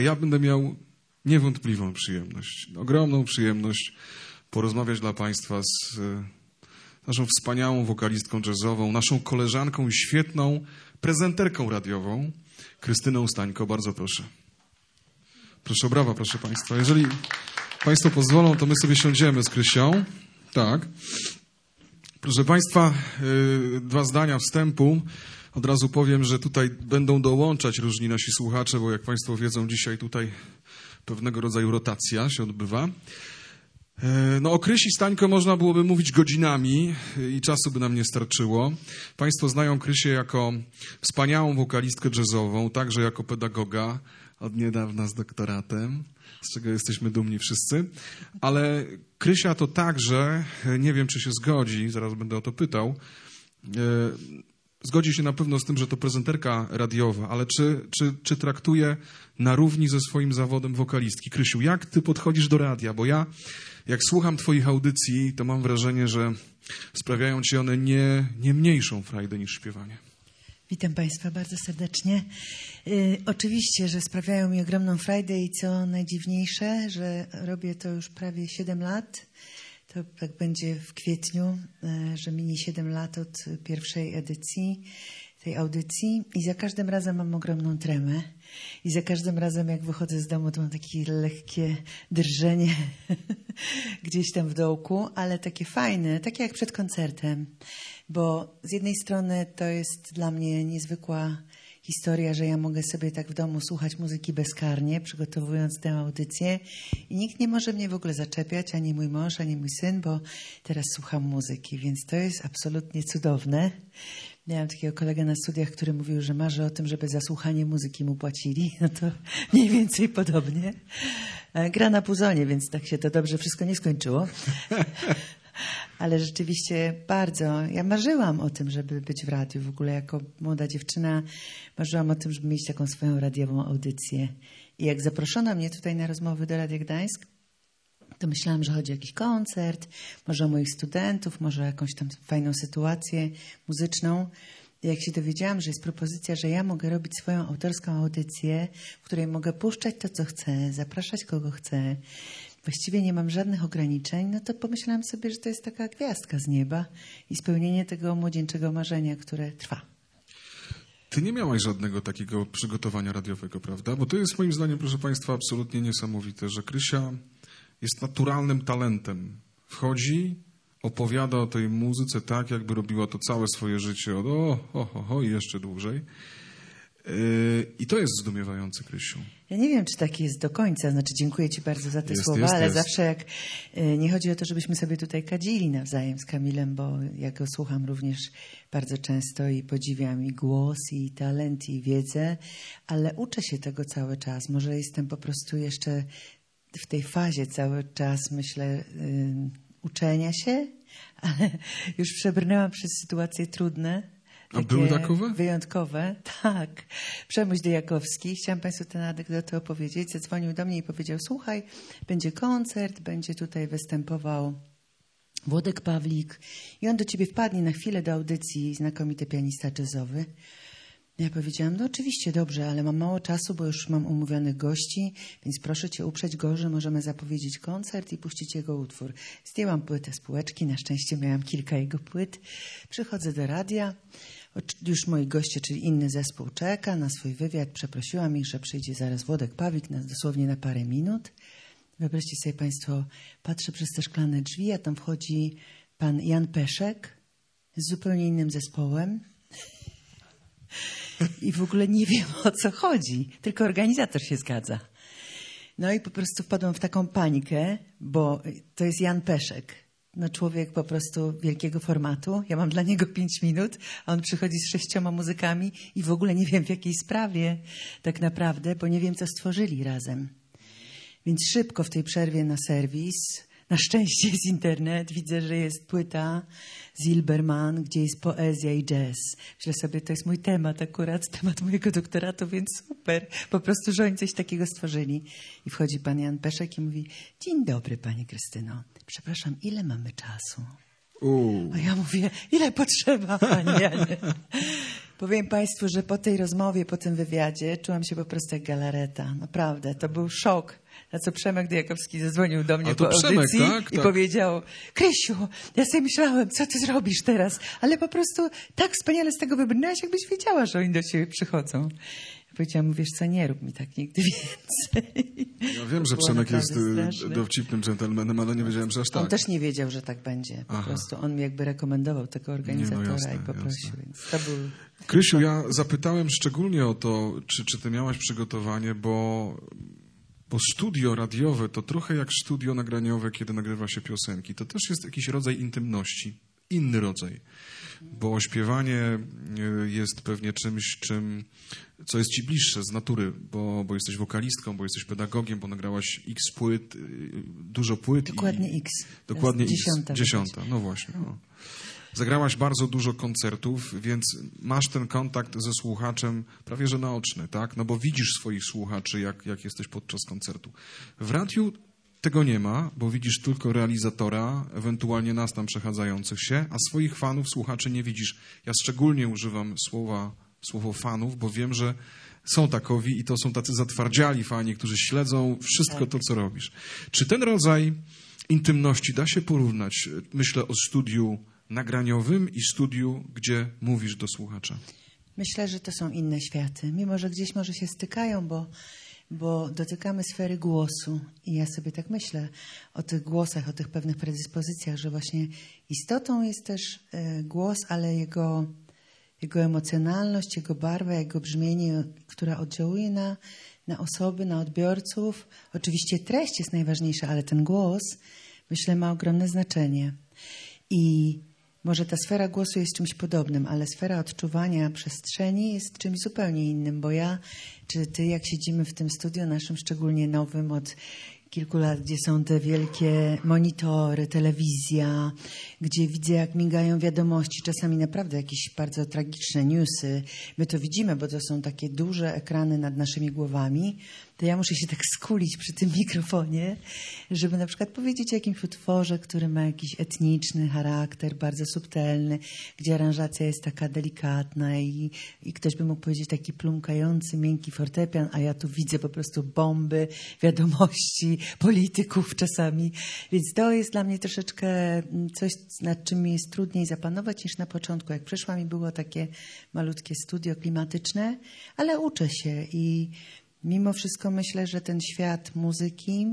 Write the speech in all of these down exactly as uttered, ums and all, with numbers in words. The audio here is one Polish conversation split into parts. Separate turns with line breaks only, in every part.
ja będę miał niewątpliwą przyjemność, ogromną przyjemność porozmawiać dla Państwa z naszą wspaniałą wokalistką jazzową, naszą koleżanką i świetną prezenterką radiową, Krystyną Stańko. Bardzo proszę. Proszę o brawa, proszę Państwa. Jeżeli Państwo pozwolą, to my sobie siądziemy z Krysią. Tak. Proszę Państwa, dwa zdania wstępu. Od razu powiem, że tutaj będą dołączać różni nasi słuchacze, bo jak Państwo wiedzą, dzisiaj tutaj pewnego rodzaju rotacja się odbywa. No o Krysi Stańko można byłoby mówić godzinami i czasu by nam nie starczyło. Państwo znają Krysię jako wspaniałą wokalistkę jazzową, także jako pedagoga, od niedawna z doktoratem, z czego jesteśmy dumni wszyscy. Ale Krysia to także, nie wiem czy się zgodzi, zaraz będę o to pytał, zgodzi się na pewno z tym, że to prezenterka radiowa, ale czy, czy, czy traktuje na równi ze swoim zawodem wokalistki? Krysiu, jak ty podchodzisz do radia? Bo ja, jak słucham twoich audycji, to mam wrażenie, że sprawiają ci one nie, nie mniejszą frajdę niż śpiewanie.
Witam Państwa bardzo serdecznie. Y, oczywiście, że sprawiają mi ogromną frajdę i co najdziwniejsze, że robię to już prawie siedem lat. To tak będzie w kwietniu, y, że minie siedem lat od pierwszej edycji tej audycji i za każdym razem mam ogromną tremę i za każdym razem jak wychodzę z domu to mam takie lekkie drżenie gdzieś tam w dołku, ale takie fajne, takie jak przed koncertem, bo z jednej strony to jest dla mnie niezwykła historia, że ja mogę sobie tak w domu słuchać muzyki bezkarnie, przygotowując tę audycję i nikt nie może mnie w ogóle zaczepiać, ani mój mąż, ani mój syn, bo teraz słucham muzyki, więc to jest absolutnie cudowne. Miałam takiego kolegę na studiach, który mówił, że marzy o tym, żeby za słuchanie muzyki mu płacili. No to mniej więcej podobnie. Gra na puzonie, więc tak się to dobrze wszystko nie skończyło. Ale rzeczywiście bardzo. Ja marzyłam o tym, żeby być w radiu. W ogóle jako młoda dziewczyna marzyłam o tym, żeby mieć taką swoją radiową audycję. I jak zaproszono mnie tutaj na rozmowy do Radia Gdańsk, to myślałam, że chodzi o jakiś koncert, może o moich studentów, może o jakąś tam fajną sytuację muzyczną. I jak się dowiedziałam, że jest propozycja, że ja mogę robić swoją autorską audycję, w której mogę puszczać to, co chcę, zapraszać kogo chcę, właściwie nie mam żadnych ograniczeń, no to pomyślałam sobie, że to jest taka gwiazdka z nieba i spełnienie tego młodzieńczego marzenia, które trwa.
Ty nie miałaś żadnego takiego przygotowania radiowego, prawda? Bo to jest moim zdaniem, proszę Państwa, absolutnie niesamowite, że Krysia jest naturalnym talentem. Wchodzi, opowiada o tej muzyce tak, jakby robiła to całe swoje życie od o, o, o, o i jeszcze dłużej. Yy, I to jest zdumiewające, Krysiu.
Ja nie wiem, czy tak jest do końca. Znaczy, dziękuję Ci bardzo za te
jest,
słowa,
jest,
ale
jest.
zawsze jak yy, nie chodzi o to, żebyśmy sobie tutaj kadzili nawzajem z Kamilem, bo ja go słucham również bardzo często i podziwiam i głos, i talent, i wiedzę, ale uczę się tego cały czas. Może jestem po prostu jeszcze w tej fazie cały czas, myślę, yy, uczenia się, ale już przebrnęłam przez sytuacje trudne.
A były takowe?
Wyjątkowe, tak. Przemuś Dyjakowski, chciałam Państwu tę anegdotę opowiedzieć, zadzwonił do mnie i powiedział, słuchaj, będzie koncert, będzie tutaj występował Włodek Pawlik i on do ciebie wpadnie na chwilę do audycji, znakomity pianista jazzowy. Ja powiedziałam, no oczywiście dobrze, ale mam mało czasu, bo już mam umówionych gości, więc proszę Cię uprzeć go, że możemy zapowiedzieć koncert i puścić jego utwór. Zdjęłam płytę z półeczki, na szczęście miałam kilka jego płyt. Przychodzę do radia, już moi goście, czyli inny zespół czeka na swój wywiad. Przeprosiłam ich, że przyjdzie zaraz Włodek Pawlik, na, dosłownie na parę minut. Wyobraźcie sobie Państwo, patrzę przez te szklane drzwi, a tam wchodzi pan Jan Peszek z zupełnie innym zespołem. I w ogóle nie wiem, o co chodzi. Tylko organizator się zgadza. No i po prostu wpadłam w taką panikę, bo to jest Jan Peszek. No człowiek po prostu wielkiego formatu. Ja mam dla niego pięć minut, a on przychodzi z sześcioma muzykami i w ogóle nie wiem w jakiej sprawie tak naprawdę, bo nie wiem, co stworzyli razem. Więc szybko w tej przerwie na serwis. Na szczęście jest internet. Widzę, że jest płyta Zilberman, gdzie jest poezja i jazz. Myślę sobie, to jest mój temat akurat, temat mojego doktoratu, więc super. Po prostu, że oni coś takiego stworzyli. I wchodzi pan Jan Peszek i mówi, dzień dobry, pani Krystyno. Przepraszam, ile mamy czasu?
Uuu.
A ja mówię, ile potrzeba, pani Janie? Powiem państwu, że po tej rozmowie, po tym wywiadzie czułam się po prostu jak galareta. Naprawdę, to był szok. Na co Przemek Dyjakowski zadzwonił do mnie po
Przemek,
audycji
tak?
i
tak.
powiedział: Krysiu, ja sobie myślałem, co ty zrobisz teraz, ale po prostu tak wspaniale z tego wybrnęłaś, jakbyś wiedziała, że oni do ciebie przychodzą. Ja powiedziałam mu, wiesz co, nie rób mi tak nigdy więcej.
Ja wiem, że
Było
Przemek jest
straszne.
dowcipnym dżentelmenem, ale nie wiedziałem, że aż tak.
On też nie wiedział, że tak będzie. Po
Aha.
prostu on mi jakby rekomendował tego organizatora
Nie, no jasne,
i poprosił.
jasne.
Więc to był...
Krysiu, ja zapytałem szczególnie o to, czy, czy ty miałaś przygotowanie, bo, bo studio radiowe to trochę jak studio nagraniowe, kiedy nagrywa się piosenki. To też jest jakiś rodzaj intymności, inny rodzaj. Bo śpiewanie jest pewnie czymś, czym, co jest ci bliższe z natury, bo, bo jesteś wokalistką, bo jesteś pedagogiem, bo nagrałaś x płyt, dużo płyt.
Dokładnie
i,
X.
Dokładnie X.
Dziesiąta.
Dziesiąta, no właśnie. No. Zagrałaś bardzo dużo koncertów, więc masz ten kontakt ze słuchaczem prawie że naoczny, tak? No bo widzisz swoich słuchaczy, jak, jak jesteś podczas koncertu. W radiu tego nie ma, bo widzisz tylko realizatora, ewentualnie nas tam przechadzających się, a swoich fanów, słuchaczy nie widzisz. Ja szczególnie używam słowa, słowo fanów, bo wiem, że są takowi i to są tacy zatwardziali fani, którzy śledzą wszystko
Tak.
to, co robisz. Czy ten rodzaj intymności da się porównać, myślę o studiu nagraniowym i studiu, gdzie mówisz do słuchacza?
Myślę, że to są inne światy. Mimo że gdzieś może się stykają, bo, bo dotykamy sfery głosu. I ja sobie tak myślę o tych głosach, o tych pewnych predyspozycjach, że właśnie istotą jest też e, głos, ale jego, jego emocjonalność, jego barwa, jego brzmienie, która oddziałuje na, na osoby, na odbiorców. Oczywiście treść jest najważniejsza, ale ten głos, myślę, ma ogromne znaczenie. I może ta sfera głosu jest czymś podobnym, ale sfera odczuwania przestrzeni jest czymś zupełnie innym, bo ja, czy ty, jak siedzimy w tym studiu naszym, szczególnie nowym od kilku lat, gdzie są te wielkie monitory, telewizja, gdzie widzę, jak migają wiadomości, czasami naprawdę jakieś bardzo tragiczne newsy. My to widzimy, bo to są takie duże ekrany nad naszymi głowami. To ja muszę się tak skulić przy tym mikrofonie, żeby na przykład powiedzieć o jakimś utworze, który ma jakiś etniczny charakter, bardzo subtelny, gdzie aranżacja jest taka delikatna i, i ktoś by mógł powiedzieć taki plumkający, miękki fortepian, a ja tu widzę po prostu bomby, wiadomości, polityków czasami. Więc to jest dla mnie troszeczkę coś, nad czym mi jest trudniej zapanować niż na początku. Jak przyszłam i było takie malutkie studio klimatyczne, ale uczę się i mimo wszystko myślę, że ten świat muzyki,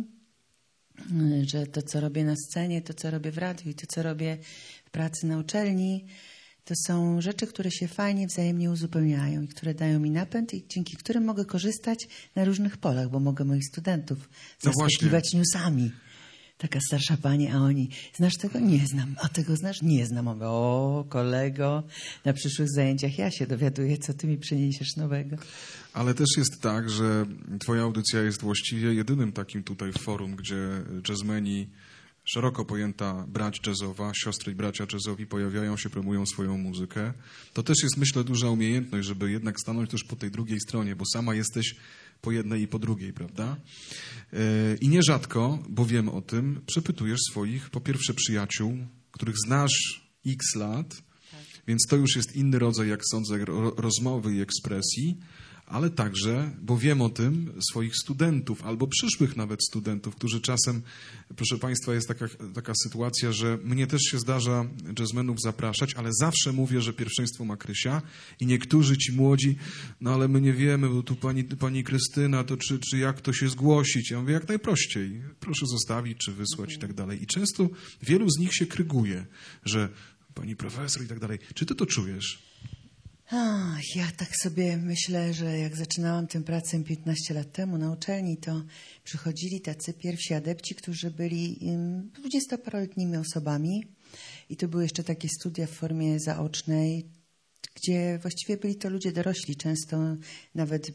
że to, co robię na scenie, to, co robię w radiu i to, co robię w pracy na uczelni, to są rzeczy, które się fajnie wzajemnie uzupełniają i które dają mi napęd i dzięki którym mogę korzystać na różnych polach, bo mogę moich studentów
No
zaskakiwać newsami. Taka starsza pani, a oni, znasz tego? Nie znam. A tego znasz? Nie znam. Mówię, o kolego, na przyszłych zajęciach ja się dowiaduję, co ty mi przyniesiesz nowego.
Ale też jest tak, że twoja audycja jest właściwie jedynym takim tutaj forum, gdzie jazzmeni, szeroko pojęta brać jazzowa, siostry i bracia jazzowi pojawiają się, promują swoją muzykę. To też jest, myślę, duża umiejętność, żeby jednak stanąć też po tej drugiej stronie, bo sama jesteś po jednej i po drugiej, prawda? I nierzadko, bo wiem o tym, przepytujesz swoich, po pierwsze, przyjaciół, których znasz x lat, tak. Więc to już jest inny rodzaj, jak sądzę, rozmowy i ekspresji, ale także, bo wiem o tym, swoich studentów albo przyszłych nawet studentów, którzy czasem, proszę Państwa, jest taka, taka sytuacja, że mnie też się zdarza jazzmenów zapraszać, ale zawsze mówię, że pierwszeństwo ma Krysia i niektórzy ci młodzi, no ale my nie wiemy, bo tu pani, pani Krystyna, to czy, czy jak to się zgłosić? Ja mówię, jak najprościej, proszę zostawić, czy wysłać i tak dalej. I często wielu z nich się kryguje, że pani profesor i tak dalej. Czy ty to czujesz?
A, ja tak sobie myślę, że jak zaczynałam tę pracę piętnaście lat temu na uczelni, to przychodzili tacy pierwsi adepci, którzy byli dwudziestoparoletnimi osobami i to były jeszcze takie studia w formie zaocznej, gdzie właściwie byli to ludzie dorośli, często nawet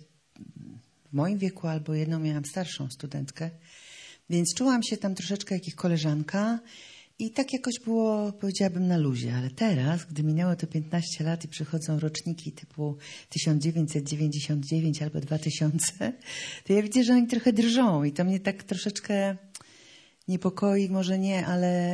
w moim wieku albo jedną miałam starszą studentkę, więc czułam się tam troszeczkę jak ich koleżanka. I tak jakoś było, powiedziałabym, na luzie. Ale teraz, gdy minęło to piętnaście lat i przychodzą roczniki typu tysiąc dziewięćset dziewięćdziesiąt dziewięć albo dwa tysiące, to ja widzę, że oni trochę drżą i to mnie tak troszeczkę niepokoi, może nie, ale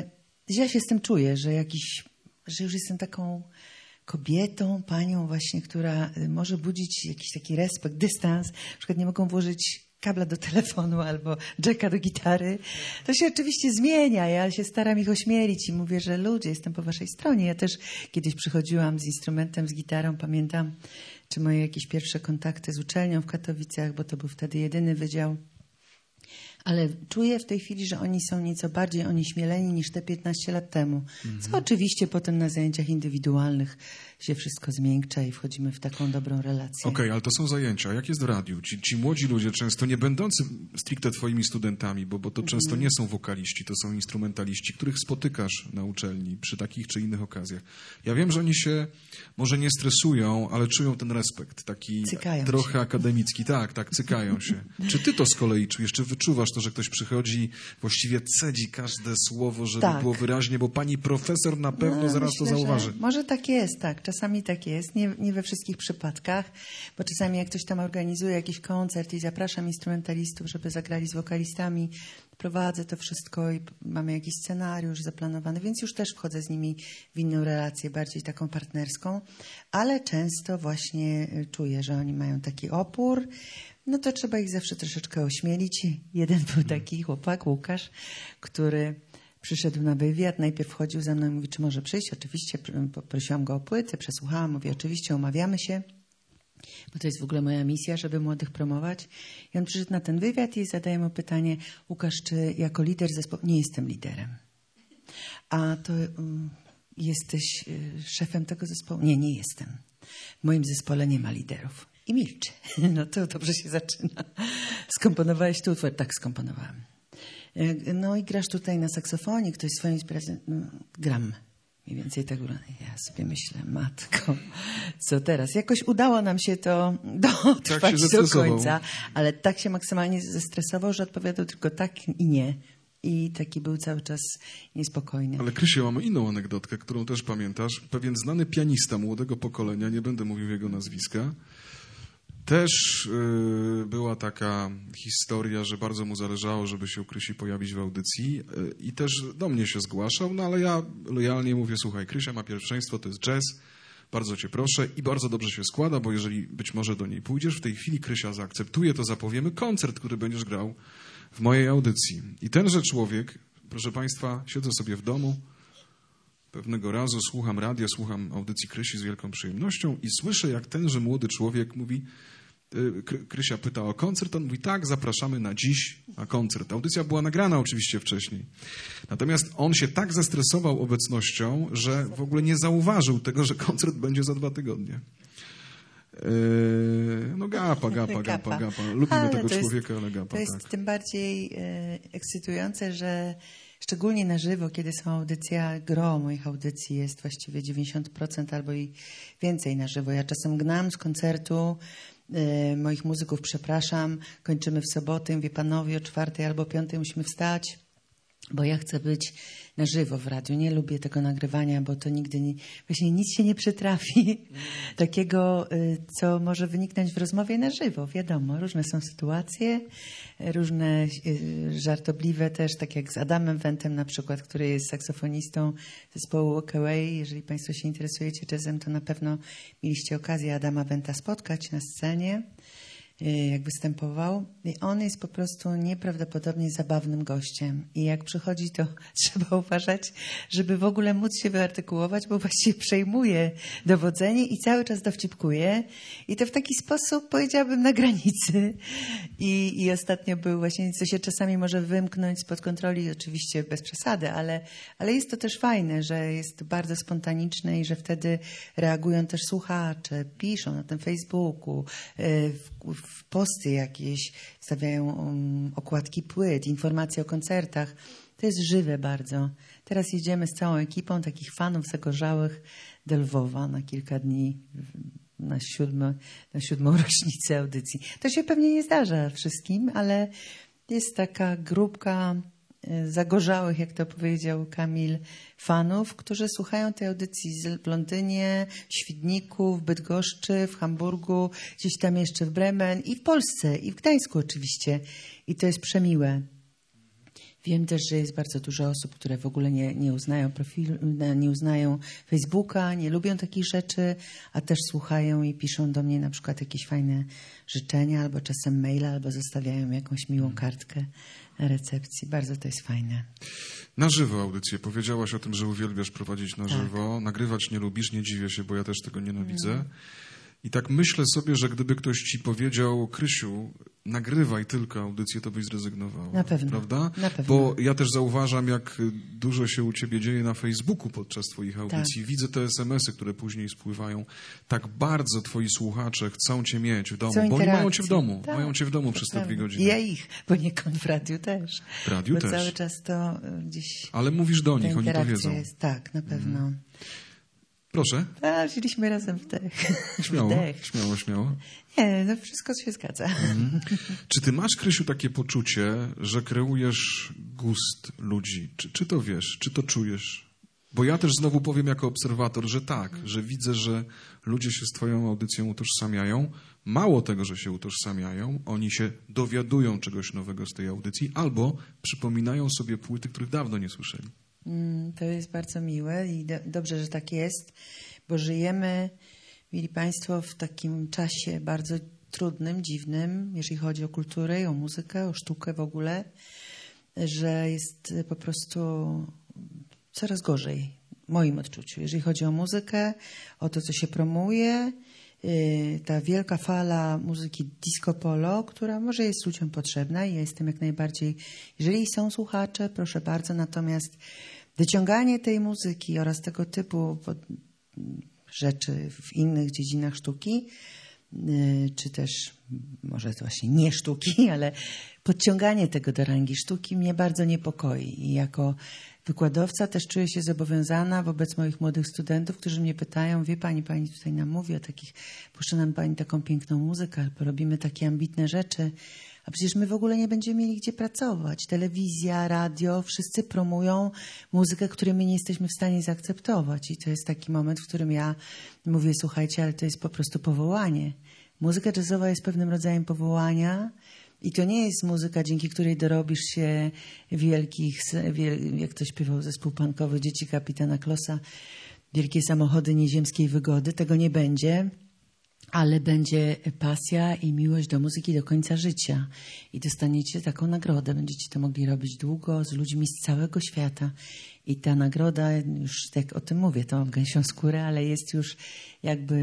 ja się z tym czuję, że jakiś, że już jestem taką kobietą, panią właśnie, która może budzić jakiś taki respekt, dystans. Na przykład nie mogą włożyć kabla do telefonu albo jacka do gitary. To się oczywiście zmienia. Ja się staram ich ośmielić i mówię, że ludzie, jestem po waszej stronie. Ja też kiedyś przychodziłam z instrumentem, z gitarą, pamiętam, czy moje jakieś pierwsze kontakty z uczelnią w Katowicach, bo to był wtedy jedyny wydział. Ale czuję w tej chwili, że oni są nieco bardziej onieśmieleni niż te piętnaście lat temu. Mhm. Co oczywiście potem na zajęciach indywidualnych się wszystko zmiękcza i wchodzimy w taką dobrą relację.
Okej, okay, ale to są zajęcia. Jak jest w radiu? Ci, ci młodzi ludzie, często nie będący stricte twoimi studentami, bo, bo to często mhm. nie są wokaliści, to są instrumentaliści, których spotykasz na uczelni przy takich czy innych okazjach. Ja wiem, że oni się może nie stresują, ale czują ten respekt, taki cykają trochę się. Akademicki. Tak, tak, cykają się. Czy ty to z kolei czujesz? Czy wyczuwasz to, że ktoś przychodzi, właściwie cedzi każde słowo, żeby tak. było wyraźnie, bo pani profesor na pewno no, zaraz myślę, to zauważy.
Może tak jest, tak. Czasami tak jest. Nie, nie we wszystkich przypadkach, bo czasami jak ktoś tam organizuje jakiś koncert i zapraszam instrumentalistów, żeby zagrali z wokalistami, prowadzę to wszystko i mamy jakiś scenariusz zaplanowany, więc już też wchodzę z nimi w inną relację, bardziej taką partnerską, ale często właśnie czuję, że oni mają taki opór. No to trzeba ich zawsze troszeczkę ośmielić. Jeden był taki chłopak, Łukasz, który przyszedł na wywiad, najpierw wchodził za mną i mówi, czy może przyjść. Oczywiście poprosiłam go o płyty, przesłuchałam, mówi, oczywiście umawiamy się, bo to jest w ogóle moja misja, żeby młodych promować. I on przyszedł na ten wywiad i zadaję mu pytanie, Łukasz, czy jako lider zespołu... Nie jestem liderem. A to um, jesteś y, szefem tego zespołu? Nie, nie jestem. W moim zespole nie ma liderów. I milczy. No to dobrze się zaczyna. Skomponowałeś tu utwór? Tak, skomponowałem. No i grasz tutaj na saksofonie, ktoś swoją inspiracją... No, gram. Mniej więcej tak. Ja sobie myślę, matko, co teraz? Jakoś udało nam się to dotrwać tak do końca, ale tak się maksymalnie zestresował, że odpowiadał tylko tak i nie. I taki był cały czas niespokojny.
Ale Krysiu, mamy inną anegdotkę, którą też pamiętasz. Pewien znany pianista młodego pokolenia, nie będę mówił jego nazwiska, też y, była taka historia, że bardzo mu zależało, żeby się u Krysi pojawić w audycji y, i też do mnie się zgłaszał, no ale ja lojalnie mówię, słuchaj, Krysia ma pierwszeństwo, to jest jazz, bardzo cię proszę i bardzo dobrze się składa, bo jeżeli być może do niej pójdziesz, w tej chwili Krysia zaakceptuje, to zapowiemy koncert, który będziesz grał w mojej audycji. I tenże człowiek, proszę państwa, siedzę sobie w domu, pewnego razu słucham radia, słucham audycji Krysi z wielką przyjemnością i słyszę, jak tenże młody człowiek mówi, Krysia pyta o koncert, on mówi, tak, zapraszamy na dziś na koncert. Audycja była nagrana oczywiście wcześniej. Natomiast on się tak zestresował obecnością, że w ogóle nie zauważył tego, że koncert będzie za dwa tygodnie. No gapa, gapa, gapa, gapa. Lubimy ale tego człowieka, ale gapa.
To jest
tak.
tym bardziej e, ekscytujące, że szczególnie na żywo, kiedy są audycje, gro moich audycji jest właściwie dziewięćdziesiąt procent albo i więcej na żywo. Ja czasem gnam z koncertu e, moich muzyków, przepraszam, kończymy w sobotę, mówię, panowie, o czwartej albo piątej musimy wstać, bo ja chcę być na żywo w radiu. Nie lubię tego nagrywania, bo to nigdy nie, właśnie nic się nie przytrafi takiego, co może wyniknąć w rozmowie na żywo. Wiadomo, różne są sytuacje, różne żartobliwe też, tak jak z Adamem Wentem na przykład, który jest saksofonistą zespołu Walkaway. Jeżeli państwo się interesujecie jazzem, to na pewno mieliście okazję Adama Wenta spotkać na scenie, jak występował. I on jest po prostu nieprawdopodobnie zabawnym gościem. I jak przychodzi, to trzeba uważać, żeby w ogóle móc się wyartykułować, bo właściwie przejmuje dowodzenie i cały czas dowcipkuje. I to w taki sposób, powiedziałabym, na granicy. I, i ostatnio był właśnie, co się czasami może wymknąć spod kontroli, oczywiście bez przesady, ale, ale jest to też fajne, że jest bardzo spontaniczne i że wtedy reagują też słuchacze, piszą na tym Facebooku, w, w posty jakieś, stawiają um, okładki płyt, informacje o koncertach. To jest żywe bardzo. Teraz jedziemy z całą ekipą takich fanów zagorzałych do Lwowa na kilka dni na, siódmy, na siódmą rocznicę audycji. To się pewnie nie zdarza wszystkim, ale jest taka grupka zagorzałych, jak to powiedział Kamil, fanów, którzy słuchają tej audycji w Londynie, w Świdniku, w Bydgoszczy, w Hamburgu, gdzieś tam jeszcze w Bremen i w Polsce, i w Gdańsku oczywiście. I to jest przemiłe. Wiem też, że jest bardzo dużo osób, które w ogóle nie, nie uznają profilu, nie uznają Facebooka, nie lubią takich rzeczy, a też słuchają i piszą do mnie na przykład jakieś fajne życzenia, albo czasem maila, albo zostawiają jakąś miłą kartkę na recepcji. Bardzo to jest fajne.
Na żywo audycję. Powiedziałaś o tym, że uwielbiasz prowadzić na
Tak.
żywo. Nagrywać nie lubisz, nie dziwię się, bo ja też tego nienawidzę. I tak myślę sobie, że gdyby ktoś ci powiedział, Krysiu, nagrywaj tylko audycję, to byś zrezygnowała.
Na pewno.
Prawda?
Na pewno.
Bo ja też zauważam, jak dużo się u ciebie dzieje na Facebooku podczas twoich audycji.
Tak.
Widzę te es em esy, które później spływają. Tak bardzo twoi słuchacze chcą cię mieć w domu,
Chcą
bo oni mają
interakcji.
cię w domu.
Tak,
mają cię w domu przez te
prawda.
dwie godziny.
I ja ich, poniekąd w radiu też.
W radiu
bo
też.
cały czas to y, gdzieś
Ale mówisz do
ta
nich, oni to
interakcja
wiedzą.
jest. Tak, na pewno.
Proszę.
A, wzięliśmy razem wdech.
Śmiało,
Wdech.
śmiało, śmiało.
Nie, no wszystko się zgadza.
Mhm. Czy ty masz, Krysiu, takie poczucie, że kreujesz gust ludzi? Czy, czy to wiesz, czy to czujesz? Bo ja też znowu powiem jako obserwator, że tak, że widzę, że ludzie się z twoją audycją utożsamiają. Mało tego, że się utożsamiają, oni się dowiadują czegoś nowego z tej audycji albo przypominają sobie płyty, których dawno nie słyszeli.
Mm, to jest bardzo miłe i do, dobrze, że tak jest, bo żyjemy, mieli Państwo, w takim czasie bardzo trudnym, dziwnym, jeżeli chodzi o kulturę, o muzykę, o sztukę w ogóle, że jest po prostu coraz gorzej w moim odczuciu. Jeżeli chodzi o muzykę, o to, co się promuje, yy, ta wielka fala muzyki disco polo, która może jest ludziom potrzebna i ja jestem jak najbardziej, jeżeli są słuchacze, proszę bardzo, natomiast wyciąganie tej muzyki oraz tego typu rzeczy w innych dziedzinach sztuki, czy też może to właśnie nie sztuki, ale podciąganie tego do rangi sztuki mnie bardzo niepokoi. I jako wykładowca też czuję się zobowiązana wobec moich młodych studentów, którzy mnie pytają, wie pani, pani tutaj nam mówi o takich, puszcza nam pani taką piękną muzykę, albo robimy takie ambitne rzeczy, a przecież my w ogóle nie będziemy mieli gdzie pracować. Telewizja, radio, wszyscy promują muzykę, której my nie jesteśmy w stanie zaakceptować. I to jest taki moment, w którym ja mówię, słuchajcie, ale to jest po prostu powołanie. Muzyka jazzowa jest pewnym rodzajem powołania i to nie jest muzyka, dzięki której dorobisz się wielkich, wiel, jak to śpiewał zespół punkowy Dzieci Kapitana Klossa, wielkie samochody nieziemskiej wygody. Tego nie będzie. Ale będzie pasja i miłość do muzyki do końca życia. I dostaniecie taką nagrodę. Będziecie to mogli robić długo z ludźmi z całego świata. I ta nagroda, już tak o tym mówię, to mam gęsią skórę, ale jest już jakby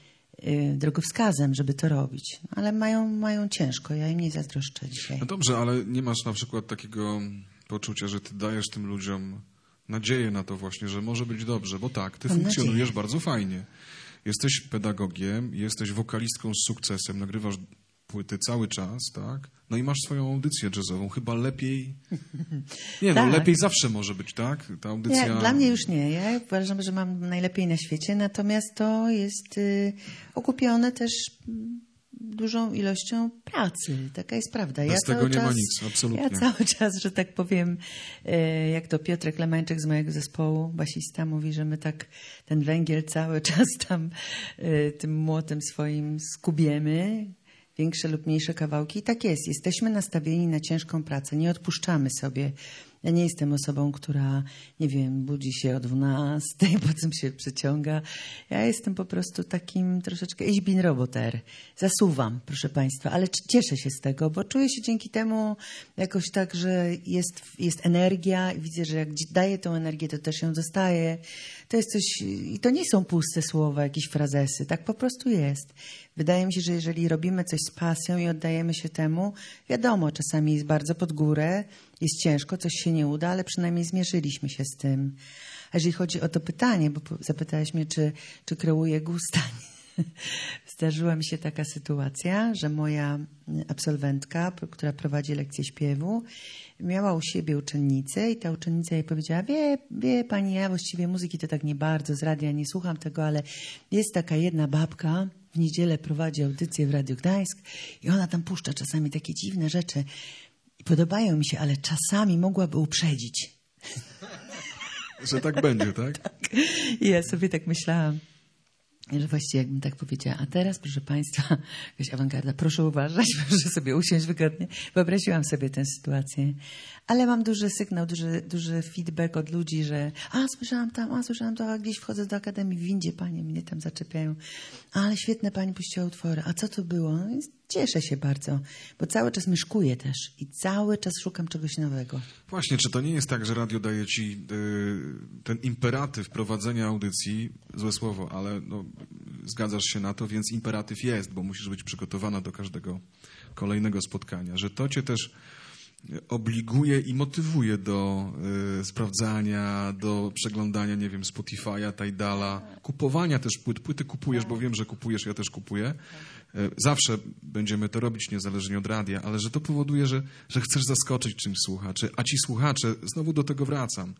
y, drogowskazem, żeby to robić. Ale mają, mają ciężko. Ja im nie zazdroszczę dzisiaj.
No dobrze, ale nie masz na przykład takiego poczucia, że ty dajesz tym ludziom nadzieję na to właśnie, że może być dobrze. Bo tak, ty
Mam
funkcjonujesz
nadzieję.
bardzo fajnie. Jesteś pedagogiem, jesteś wokalistką z sukcesem, nagrywasz płyty cały czas, tak? No i masz swoją audycję jazzową. Chyba lepiej... Nie,
Tak.
no lepiej zawsze może być, tak? Ta audycja...
Nie, dla mnie już nie. Ja uważam, że mam najlepiej na świecie, natomiast to jest y, okupione też mm, dużą ilością pracy. Taka jest prawda.
Bez
ja
tego
cały
nie
czas,
ma nic, absolutnie.
Ja cały czas, że tak powiem, y, jak to Piotrek Lemańczyk z mojego zespołu, basista, mówi, że my tak ten węgiel cały czas tam y, tym młotem swoim skubiemy, większe lub mniejsze kawałki. I tak jest. Jesteśmy nastawieni na ciężką pracę. Nie odpuszczamy sobie. Ja nie jestem osobą, która, nie wiem, budzi się o dwunastej, potem się przeciąga. Ja jestem po prostu takim troszeczkę ich bin roboter. Zasuwam, proszę Państwa, ale cieszę się z tego, bo czuję się dzięki temu jakoś tak, że jest, jest energia i widzę, że jak daję tą energię, to też ją dostaję. To jest coś, i to nie są puste słowa, jakieś frazesy, tak po prostu jest. Wydaje mi się, że jeżeli robimy coś z pasją i oddajemy się temu, wiadomo, czasami jest bardzo pod górę, jest ciężko, coś się nie uda, ale przynajmniej zmierzyliśmy się z tym. A jeżeli chodzi o to pytanie, bo zapytałeś mnie, czy, czy kreuję gusta. Zdarzyła mi się taka sytuacja, że moja absolwentka, która prowadzi lekcję śpiewu, miała u siebie uczennicę i ta uczennica jej powiedziała, wie, wie pani, ja właściwie muzyki to tak nie bardzo, z radia nie słucham tego, ale jest taka jedna babka, w niedzielę prowadzi audycję w Radiu Gdańsk i ona tam puszcza czasami takie dziwne rzeczy i podobają mi się, ale czasami mogłaby uprzedzić.
Że tak będzie, tak?
I ja sobie tak myślałam, Że właściwie jakbym tak powiedziała, a teraz proszę Państwa, jakaś awangarda, proszę uważać, proszę sobie usiąść wygodnie. Wyobraziłam sobie tę sytuację. Ale mam duży sygnał, duży, duży feedback od ludzi, że a słyszałam tam, a słyszałam to, a gdzieś wchodzę do Akademii, w windzie Panie mnie tam zaczepiają. Ale świetne Pani puściła utwory. A co to było? No, więc cieszę się bardzo, bo cały czas myszkuję też i cały czas szukam czegoś nowego.
Właśnie, czy to nie jest tak, że radio daje ci y, ten imperatyw prowadzenia audycji, złe słowo, ale no, zgadzasz się na to, więc imperatyw jest, bo musisz być przygotowana do każdego kolejnego spotkania, że to cię też obliguje i motywuje do y, sprawdzania, do przeglądania, nie wiem, Spotify'a, Tidala, kupowania też płyt. Płyty kupujesz, bo wiem, że kupujesz, ja też kupuję. Y, zawsze będziemy to robić, niezależnie od radia, ale że to powoduje, że, że chcesz zaskoczyć czymś słuchaczy, a ci słuchacze, znowu do tego wracam,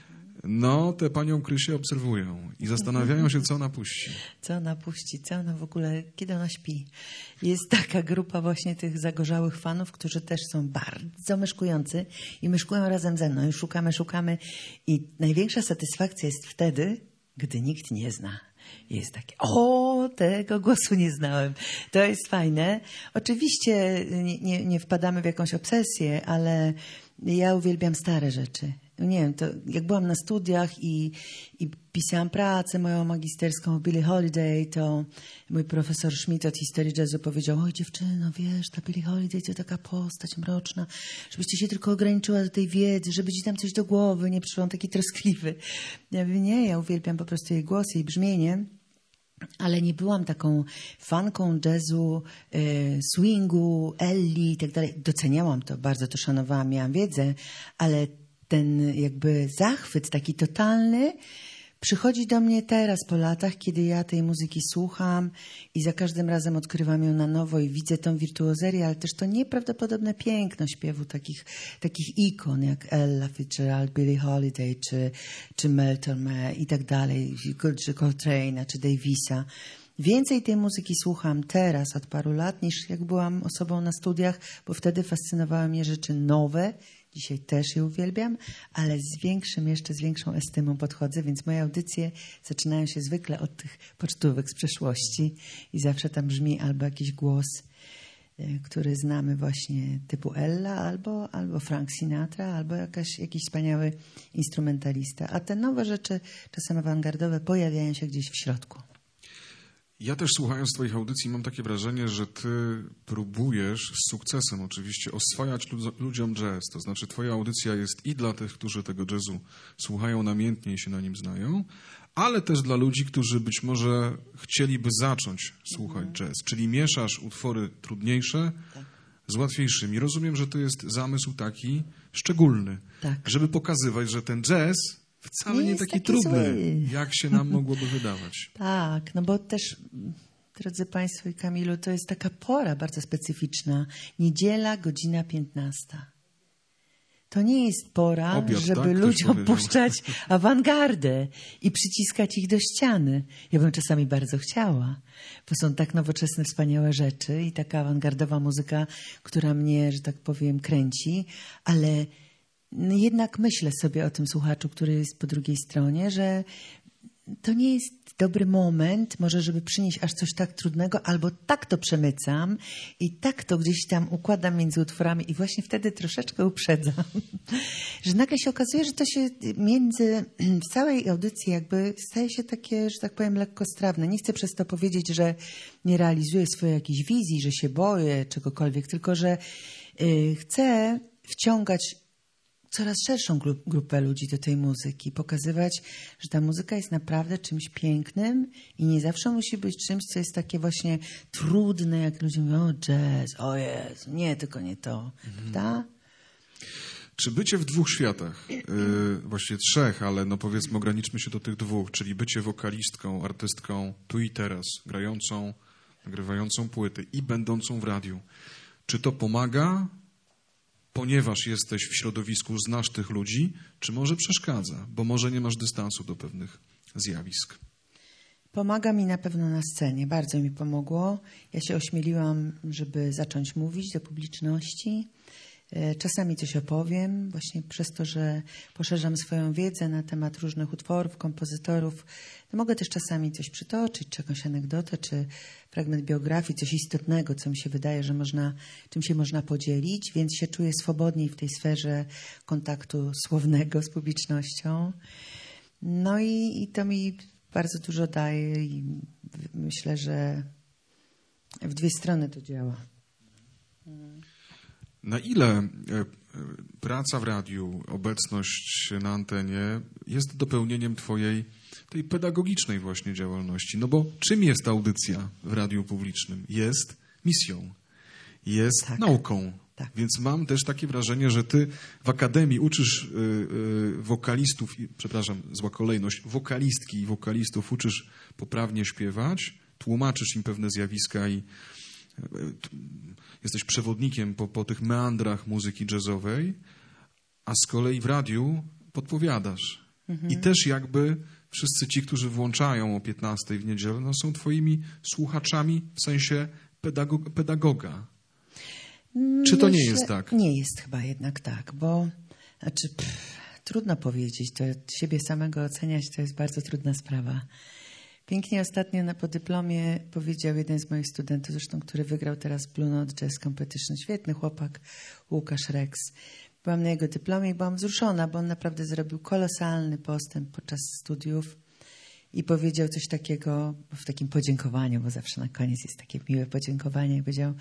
no, tę panią Krysię obserwują i zastanawiają się, co ona puści.
Co ona puści, co ona w ogóle, kiedy ona śpi. Jest taka grupa właśnie tych zagorzałych fanów, którzy też są bardzo myszkujący i myszkują razem ze mną i szukamy, szukamy i największa satysfakcja jest wtedy, gdy nikt nie zna. Jest takie, o, tego głosu nie znałem. To jest fajne. Oczywiście nie, nie, nie wpadamy w jakąś obsesję, ale ja uwielbiam stare rzeczy. Nie wiem, to jak byłam na studiach i, i pisałam pracę moją magisterską o Billie Holiday, to mój profesor Schmidt od historii jazzu powiedział, oj dziewczyno, wiesz, ta Billie Holiday to taka postać mroczna, żebyś się tylko ograniczyła do tej wiedzy, żeby ci tam coś do głowy nie przyszło, on taki troskliwy. Ja mówię, nie, ja uwielbiam po prostu jej głos, jej brzmienie. Ale nie byłam taką fanką jazzu, e, swingu, Elli i tak dalej. Doceniałam to, bardzo to szanowałam, miałam wiedzę, ale ten jakby zachwyt taki totalny przychodzi do mnie teraz po latach, kiedy ja tej muzyki słucham i za każdym razem odkrywam ją na nowo i widzę tą wirtuozerię, ale też to nieprawdopodobne piękno śpiewu takich, takich ikon jak Ella Fitzgerald, Billie Holiday czy, czy Mel Torme i tak dalej, czy Coltrane'a, czy Davisa. Więcej tej muzyki słucham teraz od paru lat niż jak byłam osobą na studiach, bo wtedy fascynowały mnie rzeczy nowe. Dzisiaj też je uwielbiam, ale z większym, jeszcze z większą estymą podchodzę, więc moje audycje zaczynają się zwykle od tych pocztówek z przeszłości i zawsze tam brzmi albo jakiś głos, który znamy właśnie typu Ella, albo, albo Frank Sinatra, albo jakaś, jakiś wspaniały instrumentalista. A te nowe rzeczy, czasem awangardowe, pojawiają się gdzieś w środku.
Ja też słuchając twoich audycji mam takie wrażenie, że ty próbujesz z sukcesem oczywiście oswajać ludziom jazz. To znaczy twoja audycja jest i dla tych, którzy tego jazzu słuchają namiętnie i się na nim znają, ale też dla ludzi, którzy być może chcieliby zacząć słuchać jazz. Czyli mieszasz utwory trudniejsze z łatwiejszymi. Rozumiem, że to jest zamysł taki szczególny,
tak,
żeby pokazywać, że ten jazz wcale nie, nie taki, taki trudny, zły, jak się nam mogłoby wydawać.
Tak, no bo też, drodzy Państwo i Kamilu, to jest taka pora bardzo specyficzna. Niedziela, godzina piętnasta. To nie jest pora, Obiad, żeby tak? ludziom puszczać awangardę i przyciskać ich do ściany. Ja bym czasami bardzo chciała, bo są tak nowoczesne, wspaniałe rzeczy i taka awangardowa muzyka, która mnie, że tak powiem, kręci, ale jednak myślę sobie o tym słuchaczu, który jest po drugiej stronie, że to nie jest dobry moment, może żeby przynieść aż coś tak trudnego, albo tak to przemycam i tak to gdzieś tam układam między utworami i właśnie wtedy troszeczkę uprzedzam, że nagle się okazuje, że to się między w całej audycji jakby staje się takie, że tak powiem, lekkostrawne. Nie chcę przez to powiedzieć, że nie realizuję swojej jakiejś wizji, że się boję czegokolwiek, tylko że yy, chcę wciągać coraz szerszą grupę ludzi do tej muzyki. Pokazywać, że ta muzyka jest naprawdę czymś pięknym i nie zawsze musi być czymś, co jest takie właśnie trudne, jak ludzie mówią, o jazz, o Jezu, nie, tylko nie to. Mhm. Prawda?
Czy bycie w dwóch światach, yy, właściwie trzech, ale no powiedzmy ograniczmy się do tych dwóch, czyli bycie wokalistką, artystką tu i teraz, grającą, nagrywającą płyty i będącą w radiu, czy to pomaga, ponieważ jesteś w środowisku, znasz tych ludzi, czy może przeszkadza, bo może nie masz dystansu do pewnych zjawisk?
Pomaga mi na pewno na scenie, bardzo mi pomogło. Ja się ośmieliłam, żeby zacząć mówić do publiczności. Czasami coś opowiem, właśnie przez to, że poszerzam swoją wiedzę na temat różnych utworów, kompozytorów. To mogę też czasami coś przytoczyć, czy jakąś anegdotę, czy fragment biografii, coś istotnego, co mi się wydaje, że można, czym się można podzielić, więc się czuję swobodniej w tej sferze kontaktu słownego z publicznością. No i, i to mi bardzo dużo daje i myślę, że w dwie strony to działa.
Na ile praca w radiu, obecność na antenie jest dopełnieniem twojej tej pedagogicznej właśnie działalności? No bo czym jest audycja w radiu publicznym? Jest misją, jest
tak.
nauką.
Tak.
Więc mam też takie wrażenie, że ty w akademii uczysz y, y, wokalistów, i, przepraszam, zła kolejność, wokalistki i wokalistów uczysz poprawnie śpiewać, tłumaczysz im pewne zjawiska i jesteś przewodnikiem po, po tych meandrach muzyki jazzowej, a z kolei w radiu podpowiadasz. Mhm. I też jakby wszyscy ci, którzy włączają o piętnastej w niedzielę, no są twoimi słuchaczami w sensie pedagog- pedagoga. Czy to
Myślę,
nie jest tak?
Nie jest chyba jednak tak, bo znaczy, pff, trudno powiedzieć, to siebie samego oceniać to jest bardzo trudna sprawa. Pięknie ostatnio na podyplomie powiedział jeden z moich studentów, zresztą, który wygrał teraz Blue Note Jazz Competition, świetny chłopak, Łukasz Rex. Byłam na jego dyplomie i byłam wzruszona, bo on naprawdę zrobił kolosalny postęp podczas studiów i powiedział coś takiego w takim podziękowaniu, bo zawsze na koniec jest takie miłe podziękowanie i powiedział: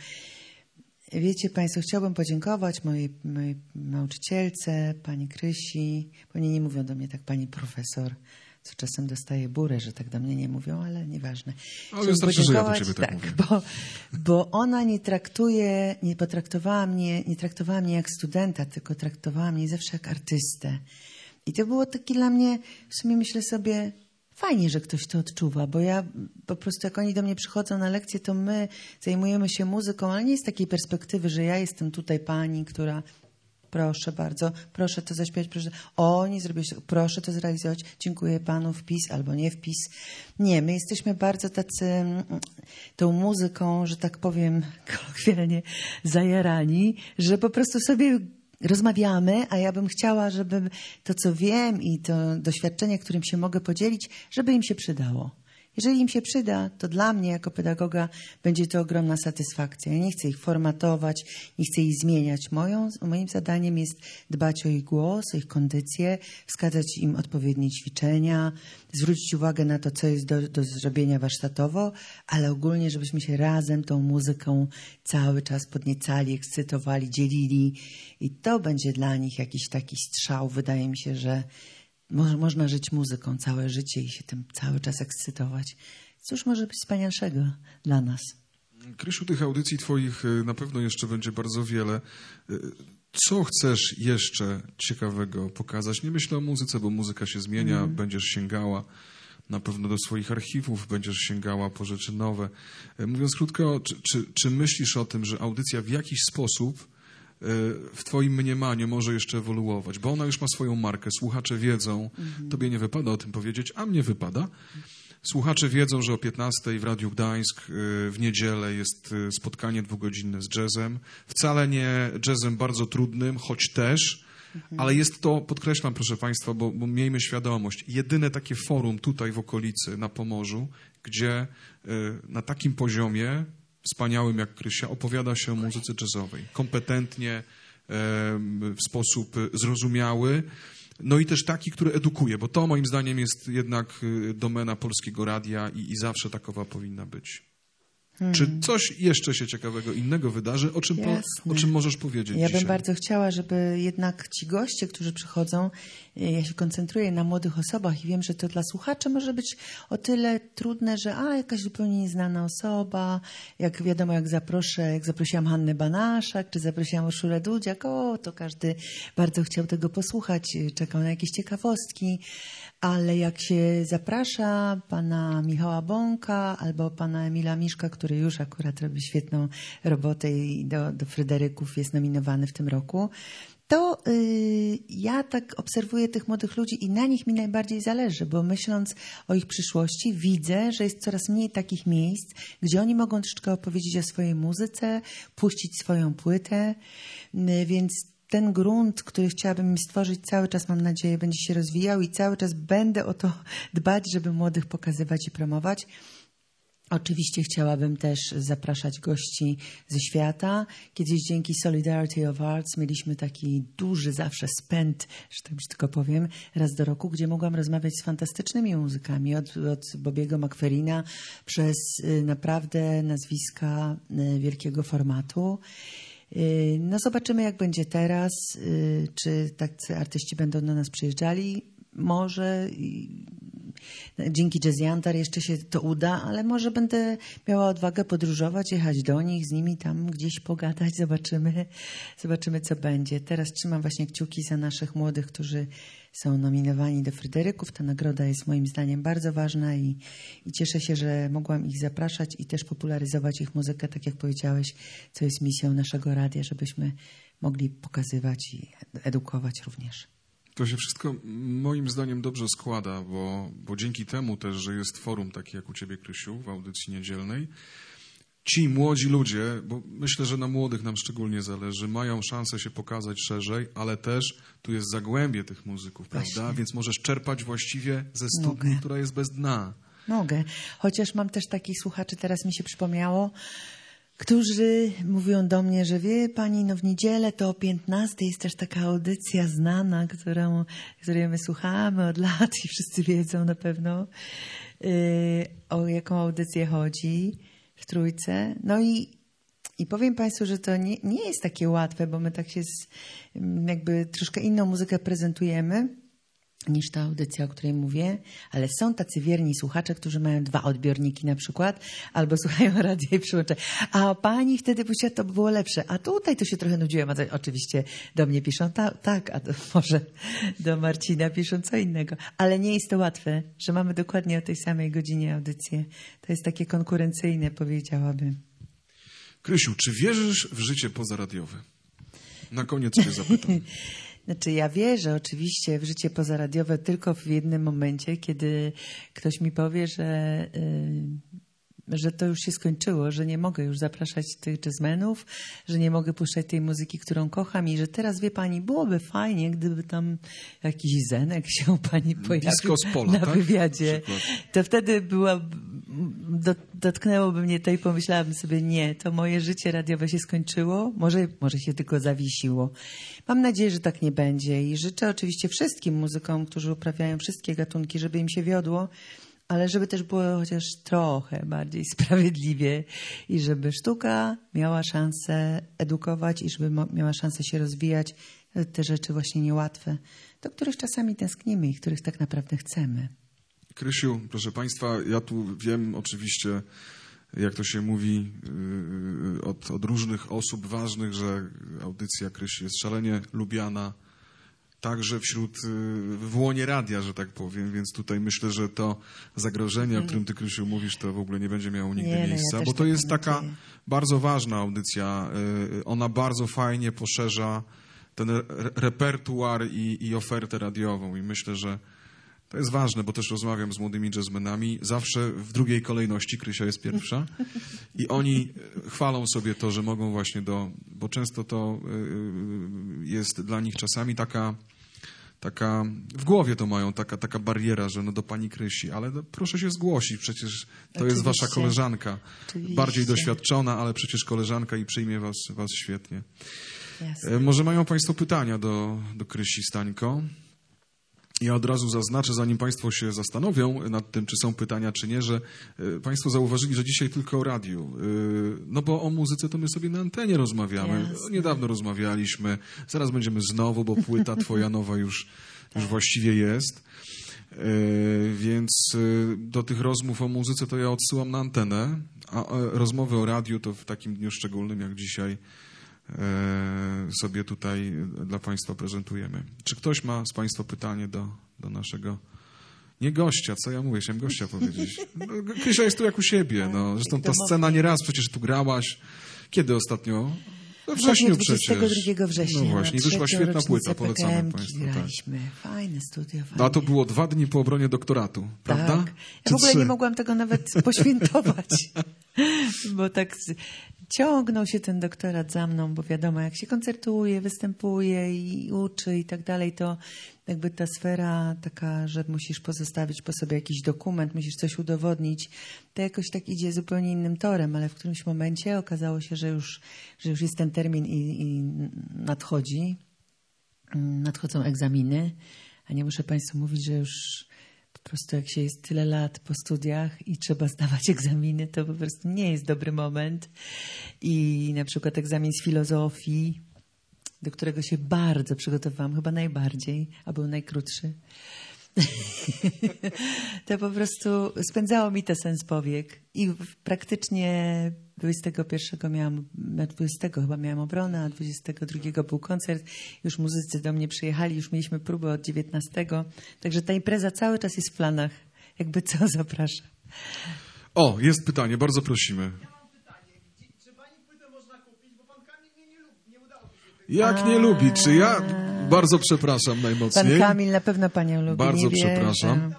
wiecie państwo, chciałbym podziękować mojej, mojej nauczycielce, pani Krysi, bo nie, nie mówią do mnie tak pani profesor, co czasem dostaję burę, że tak do mnie nie mówią, ale nieważne.
Ale wystarczy, że ja do ciebie tak, tak mówię.
Bo, bo ona nie traktuje, nie potraktowała mnie, nie traktowała mnie jak studenta, tylko traktowała mnie zawsze jak artystę. I to było takie dla mnie, w sumie myślę sobie, fajnie, że ktoś to odczuwa, bo ja po prostu jak oni do mnie przychodzą na lekcje, to my zajmujemy się muzyką, ale nie z takiej perspektywy, że ja jestem tutaj pani, która proszę bardzo, proszę to zaśpiewać, proszę, o, nie zrobiłeś, proszę to zrealizować, dziękuję panu, wpis albo nie wpis. Nie, my jesteśmy bardzo tacy tą muzyką, że tak powiem kolokwialnie, zajarani, że po prostu sobie rozmawiamy, a ja bym chciała, żeby to, co wiem i to doświadczenie, którym się mogę podzielić, żeby im się przydało. Jeżeli im się przyda, to dla mnie jako pedagoga będzie to ogromna satysfakcja. Ja nie chcę ich formatować, nie chcę ich zmieniać. Moją, moim zadaniem jest dbać o ich głos, o ich kondycję, wskazać im odpowiednie ćwiczenia, zwrócić uwagę na to, co jest do, do zrobienia warsztatowo, ale ogólnie, żebyśmy się razem tą muzyką cały czas podniecali, ekscytowali, dzielili. I to będzie dla nich jakiś taki strzał. Wydaje mi się, że Mo- można żyć muzyką całe życie i się tym cały czas ekscytować. Cóż może być wspanialszego dla nas?
Krysiu, tych audycji twoich na pewno jeszcze będzie bardzo wiele. Co chcesz jeszcze ciekawego pokazać? Nie myślę o muzyce, bo muzyka się zmienia, mm. będziesz sięgała na pewno do swoich archiwów, będziesz sięgała po rzeczy nowe. Mówiąc krótko, czy, czy, czy myślisz o tym, że audycja w jakiś sposób w twoim mniemaniu może jeszcze ewoluować, bo ona już ma swoją markę, słuchacze wiedzą, mhm. tobie nie wypada o tym powiedzieć, a mnie wypada. Słuchacze wiedzą, że o piętnastej w Radiu Gdańsk w niedzielę jest spotkanie dwugodzinne z jazzem. Wcale nie jazzem bardzo trudnym, choć też, mhm. ale jest to, podkreślam proszę państwa, bo, bo miejmy świadomość, jedyne takie forum tutaj w okolicy, na Pomorzu, gdzie na takim poziomie wspaniałym jak Krysia opowiada się o muzyce jazzowej. Kompetentnie, w sposób zrozumiały. No i też taki, który edukuje, bo to moim zdaniem jest jednak domena Polskiego Radia i, i zawsze takowa powinna być. Hmm. Czy coś jeszcze się ciekawego innego wydarzy? O czym, po, o czym możesz powiedzieć
Ja
dzisiaj?
bym bardzo chciała, żeby jednak ci goście, którzy przychodzą, ja się koncentruję na młodych osobach i wiem, że to dla słuchaczy może być o tyle trudne, że a, jakaś zupełnie nieznana osoba, jak wiadomo, jak zaproszę, jak zaprosiłam Hannę Banaszak, czy zaprosiłam Urszulę Dudziak, o, to każdy bardzo chciał tego posłuchać, czekał na jakieś ciekawostki, ale jak się zaprasza pana Michała Bąka albo pana Emila Miszka, który już akurat robi świetną robotę i do, do Fryderyków jest nominowany w tym roku, to y, ja tak obserwuję tych młodych ludzi i na nich mi najbardziej zależy, bo myśląc o ich przyszłości widzę, że jest coraz mniej takich miejsc, gdzie oni mogą troszeczkę opowiedzieć o swojej muzyce, puścić swoją płytę, y, więc ten grunt, który chciałabym im stworzyć, cały czas mam nadzieję będzie się rozwijał i cały czas będę o to dbać, żeby młodych pokazywać i promować. Oczywiście chciałabym też zapraszać gości ze świata. Kiedyś dzięki Solidarity of Arts mieliśmy taki duży zawsze spęd, że tak brzydko powiem, raz do roku, gdzie mogłam rozmawiać z fantastycznymi muzykami, od, od Bobiego McFerrina przez y, naprawdę nazwiska y, wielkiego formatu. Y, no zobaczymy, jak będzie teraz, y, czy tacy artyści będą do nas przyjeżdżali. Może dzięki Jazziantar jeszcze się to uda, ale może będę miała odwagę podróżować, jechać do nich, z nimi tam gdzieś pogadać, zobaczymy, zobaczymy co będzie. Teraz trzymam właśnie kciuki za naszych młodych, którzy są nominowani do Fryderyków. Ta nagroda jest moim zdaniem bardzo ważna i, i cieszę się, że mogłam ich zapraszać i też popularyzować ich muzykę, tak jak powiedziałeś, co jest misją naszego radia, żebyśmy mogli pokazywać i edukować również.
To się wszystko moim zdaniem dobrze składa, bo, bo dzięki temu też, że jest forum takie jak u ciebie, Krysiu, w audycji niedzielnej, ci młodzi ludzie, bo myślę, że na młodych nam szczególnie zależy, mają szansę się pokazać szerzej, ale też tu jest zagłębie tych muzyków, prawda?
Właśnie.
Więc możesz czerpać właściwie ze studni,
Mogę.
która jest bez dna.
Mogę, chociaż mam też takich słuchaczy, teraz mi się przypomniało, którzy mówią do mnie, że wie pani, no w niedzielę to o piętnastej jest też taka audycja znana, którą, której my słuchamy od lat i wszyscy wiedzą na pewno, yy, o jaką audycję chodzi w Trójce. No i, i powiem państwu, że to nie, nie jest takie łatwe, bo my tak się z, jakby troszkę inną muzykę prezentujemy niż ta audycja, o której mówię, ale są tacy wierni słuchacze, którzy mają dwa odbiorniki na przykład, albo słuchają radia i przyłączają. A pani wtedy puściła, to by było lepsze. A tutaj to się trochę nudziłem. A to oczywiście do mnie piszą ta, tak, a to może do Marcina piszą co innego. Ale nie jest to łatwe, że mamy dokładnie o tej samej godzinie audycję. To jest takie konkurencyjne, powiedziałabym.
Krysiu, czy wierzysz w życie pozaradiowe? Na koniec cię zapytam.
Znaczy ja wierzę oczywiście w życie pozaradiowe tylko w jednym momencie, kiedy ktoś mi powie, że, yy, że to już się skończyło, że nie mogę już zapraszać tych jazzmenów, że nie mogę puszczać tej muzyki, którą kocham i że teraz, wie pani, byłoby fajnie, gdyby tam jakiś Zenek się u pani pojawił
Disco z pola,
na
tak?
wywiadzie. To wtedy była, do, dotknęłoby mnie to i pomyślałabym sobie, nie, to moje życie radiowe się skończyło, może, może się tylko zawiesiło. Mam nadzieję, że tak nie będzie i życzę oczywiście wszystkim muzykom, którzy uprawiają wszystkie gatunki, żeby im się wiodło, ale żeby też było chociaż trochę bardziej sprawiedliwie i żeby sztuka miała szansę edukować i żeby miała szansę się rozwijać. Te rzeczy właśnie niełatwe, do których czasami tęsknimy i których tak naprawdę chcemy.
Krysiu, proszę państwa, ja tu wiem oczywiście, jak to się mówi yy, od, od różnych osób ważnych, że audycja Krysi jest szalenie lubiana, także wśród, yy, w łonie radia, że tak powiem, więc tutaj myślę, że to zagrożenie, o którym ty, Krysiu, mówisz, to w ogóle nie będzie miało nigdy
nie,
miejsca,
no ja
bo to
tak
jest taka
nadzieję.
bardzo ważna audycja. Yy, ona bardzo fajnie poszerza ten re repertuar i, i ofertę radiową i myślę, że to jest ważne, bo też rozmawiam z młodymi jazzmenami. Zawsze w drugiej kolejności Krysia jest pierwsza i oni chwalą sobie to, że mogą właśnie do... Bo często to jest dla nich czasami taka... taka w głowie to mają, taka, taka bariera, że no do pani Krysi, ale no proszę się zgłosić, przecież to
Oczywiście.
jest wasza koleżanka.
Oczywiście.
Bardziej doświadczona, ale przecież koleżanka i przyjmie was, was świetnie.
Jasne.
Może mają państwo pytania do, do Krysi Stańko? Ja od razu zaznaczę, zanim państwo się zastanowią nad tym, czy są pytania, czy nie, że państwo zauważyli, że dzisiaj tylko o radiu. No bo o muzyce to my sobie na antenie rozmawiamy.
Jasne.
Niedawno rozmawialiśmy, zaraz będziemy znowu, bo płyta twoja nowa już, już właściwie jest. Więc do tych rozmów o muzyce to ja odsyłam na antenę, a rozmowy o radiu to w takim dniu szczególnym jak dzisiaj sobie tutaj dla państwa prezentujemy. Czy ktoś ma z państwa pytanie do, do naszego... Nie gościa, co ja mówię, chciałem gościa powiedzieć. No, Krysia jest tu jak u siebie. No. Zresztą ta scena nieraz przecież tu grałaś. Kiedy ostatnio? We wrześniu przecież.
dwudziestego drugiego września.
No właśnie,
na
wyszła świetna
rocznicę
płyta, polecamy
P K M ki
Państwu. Tak.
graliśmy. Fajne studio, fajne.
A to było dwa dni po obronie doktoratu, prawda?
Tak. Ja
Czy
w ogóle
trzy?
nie mogłam tego nawet poświętować, bo tak z... ciągnął się ten doktorat za mną, bo wiadomo, jak się koncertuje, występuje i uczy i tak dalej, to jakby ta sfera taka, że musisz pozostawić po sobie jakiś dokument, musisz coś udowodnić, to jakoś tak idzie zupełnie innym torem, ale w którymś momencie okazało się, że już, że już jest ten termin i, i nadchodzi, nadchodzą egzaminy, a nie muszę Państwu mówić, że już po prostu jak się jest tyle lat po studiach i trzeba zdawać egzaminy, to po prostu nie jest dobry moment. I na przykład egzamin z filozofii, do którego się bardzo przygotowałam, chyba najbardziej, a był najkrótszy. To po prostu spędzało mi to sens powiek. I praktycznie dwudziestego pierwszego miałam, dwudziestego chyba miałam obronę, a dwudziestego drugiego był koncert. Już muzycy do mnie przyjechali, już mieliśmy próbę od dziewiętnastego. Także ta impreza cały czas jest w planach. Jakby co, zapraszam.
O, jest pytanie, bardzo prosimy. Jak nie lubi? Czy ja... Bardzo przepraszam najmocniej.
Pan Kamil na pewno Panią lubi.
Bardzo
nie
przepraszam.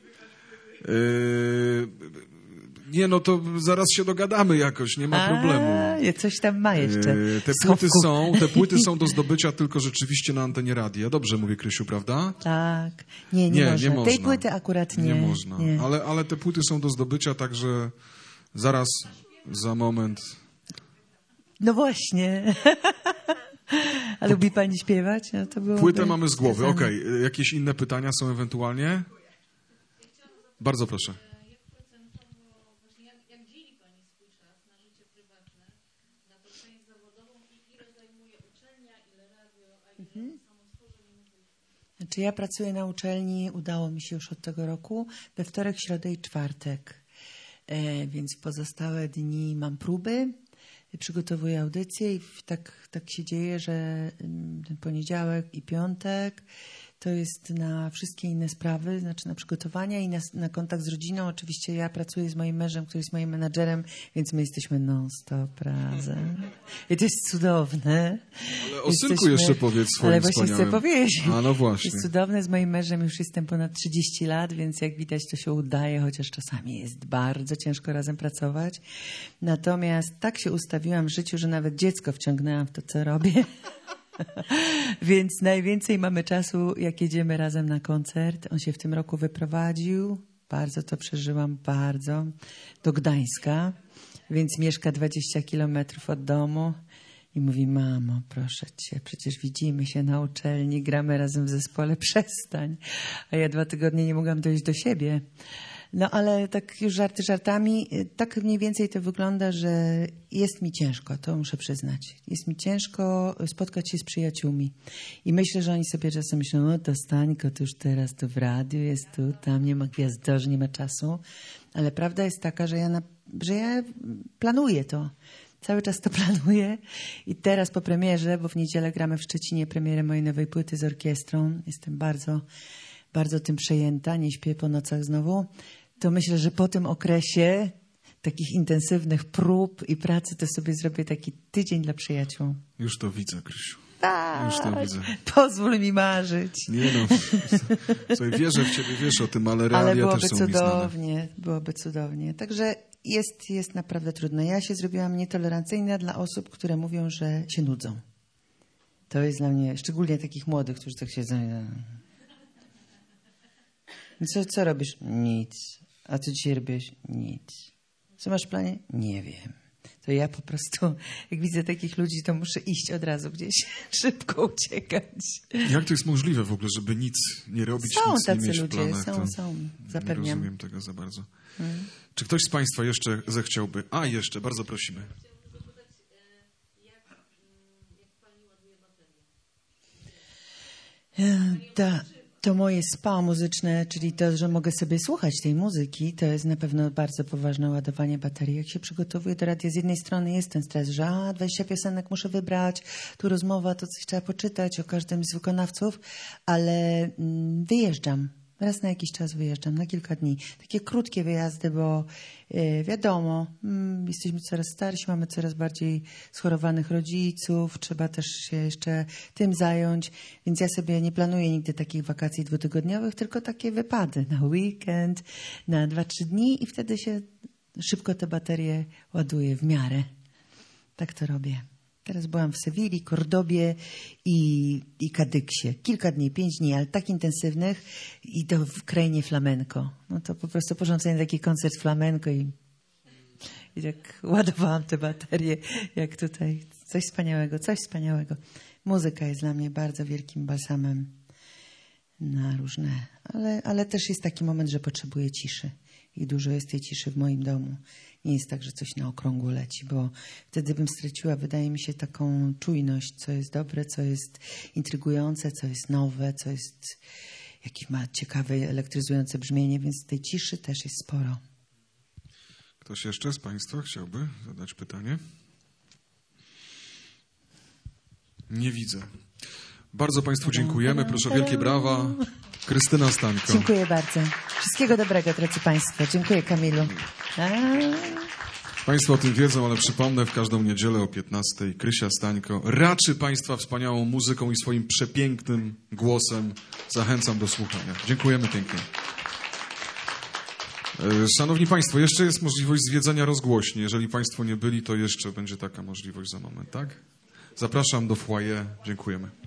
Yy, nie, no to zaraz się dogadamy jakoś, nie ma
A,
problemu.
Coś tam ma jeszcze.
Yy, te, płyty są, te płyty są do zdobycia tylko rzeczywiście na antenie radia. Dobrze mówię, Krysiu, prawda?
Tak. Nie, nie,
Nie,
można.
nie można.
Tej płyty akurat nie.
Nie można.
Nie.
Ale, ale te płyty są do zdobycia, także zaraz, za moment...
No właśnie. A lubi Pani śpiewać? No to byłoby
Płytę mamy z głowy,
wskazane.
okej. Okay. Jakieś inne pytania są ewentualnie? Bardzo proszę.
Znaczy ja pracuję na uczelni, udało mi się już od tego roku, we wtorek, środę i czwartek. E, więc w pozostałe dni mam próby, przygotowuję audycję i tak, tak się dzieje, że ten poniedziałek i piątek to jest na wszystkie inne sprawy, znaczy na przygotowania i na, na kontakt z rodziną. Oczywiście ja pracuję z moim mężem, który jest moim menadżerem, więc my jesteśmy non-stop razem. I to jest cudowne.
Ale o synku jeszcze powiedz swoim
Ale właśnie
wspaniałym.
chcę powiedzieć.
A no właśnie.
Jest cudowne. Z moim mężem już jestem ponad trzydzieści lat, więc jak widać to się udaje, chociaż czasami jest bardzo ciężko razem pracować. Natomiast tak się ustawiłam w życiu, że nawet dziecko wciągnęłam w to, co robię. Więc najwięcej mamy czasu, jak jedziemy razem na koncert. On się w tym roku wyprowadził. Bardzo to przeżyłam, bardzo. Do Gdańska. Więc mieszka dwadzieścia kilometrów od domu. I mówi, mamo, proszę cię, przecież widzimy się na uczelni, gramy razem w zespole, przestań. A ja dwa tygodnie nie mogłam dojść do siebie. No ale tak już żarty żartami, tak mniej więcej to wygląda, że jest mi ciężko, to muszę przyznać. Jest mi ciężko spotkać się z przyjaciółmi. I myślę, że oni sobie czasem myślą, o to Stańko, to już teraz to w radiu jest tu, tam nie ma gwiazdorzy, nie ma czasu. Ale prawda jest taka, że ja, na, że ja planuję to. Cały czas to planuję i teraz po premierze, bo w niedzielę gramy w Szczecinie premierę mojej nowej płyty z orkiestrą. Jestem bardzo, bardzo tym przejęta, nie śpię po nocach znowu. To myślę, że po tym okresie takich intensywnych prób i pracy to sobie zrobię taki tydzień dla przyjaciół.
Już to widzę, Krysiu.
Tak,
Już to widzę.
Pozwól mi marzyć.
Nie no, słuchaj, wierzę w ciebie, wiesz o tym, ale realia
Ale byłoby
też są mi znane.
cudownie, byłoby cudownie. Także jest, jest naprawdę trudno. Ja się zrobiłam nietolerancyjna dla osób, które mówią, że się nudzą. To jest dla mnie, szczególnie takich młodych, którzy tak siedzą. Co, co robisz? Nic. A co dzisiaj robisz? Nic. Co masz w planie? Nie wiem. To ja po prostu, jak widzę takich ludzi, to muszę iść od razu gdzieś, szybko uciekać.
Jak to jest możliwe w ogóle, żeby nic nie robić,
są
nic
tacy
nie mieć
ludzie,
w planach?
są,
to
są,
nie
zapewniam.
rozumiem tego za bardzo.
Hmm.
Czy ktoś z Państwa jeszcze zechciałby? A, jeszcze, bardzo prosimy.
Da, to moje spa muzyczne, czyli to, że mogę sobie słuchać tej muzyki, to jest na pewno bardzo poważne ładowanie baterii. Jak się przygotowuję do radia, z jednej strony jest ten stres, że a, dwadzieścia piosenek muszę wybrać, tu rozmowa, to coś trzeba poczytać o każdym z wykonawców, ale mm, wyjeżdżam. raz na jakiś czas wyjeżdżam, na kilka dni. Takie krótkie wyjazdy, bo y, wiadomo, mm, jesteśmy coraz starsi, mamy coraz bardziej schorowanych rodziców, trzeba też się jeszcze tym zająć, więc ja sobie nie planuję nigdy takich wakacji dwutygodniowych, tylko takie wypady na weekend, na dwa, trzy dni i wtedy się szybko te baterie ładuje w miarę. Tak to robię. Teraz byłam w Sewilli, Kordobie i, i Kadyksie. Kilka dni, pięć dni, ale tak intensywnych i to w krainie flamenco. No to po prostu porządzenie taki koncert flamenco i, i tak ładowałam te baterie, jak tutaj. Coś wspaniałego, coś wspaniałego. Muzyka jest dla mnie bardzo wielkim balsamem na różne, ale, ale też jest taki moment, że potrzebuję ciszy. I dużo jest tej ciszy w moim domu. Nie jest tak, że coś na okrągło leci, bo wtedy bym straciła, wydaje mi się, taką czujność, co jest dobre, co jest intrygujące, co jest nowe, co jest jakieś ma ciekawe, elektryzujące brzmienie, więc tej ciszy też jest sporo.
Ktoś jeszcze z Państwa chciałby zadać pytanie? Nie widzę. Bardzo Państwu dziękujemy. Proszę o wielkie brawa. Krystyna Stańko.
Dziękuję bardzo. Wszystkiego dobrego, drodzy Państwo. Dziękuję, Kamilu. A...
Państwo o tym wiedzą, ale przypomnę, w każdą niedzielę o piętnastej Krysia Stańko raczy Państwa wspaniałą muzyką i swoim przepięknym głosem. Zachęcam do słuchania. Dziękujemy pięknie. Szanowni Państwo, jeszcze jest możliwość zwiedzenia rozgłośni. Jeżeli Państwo nie byli, to jeszcze będzie taka możliwość za moment, tak? Zapraszam do foyer. Dziękujemy.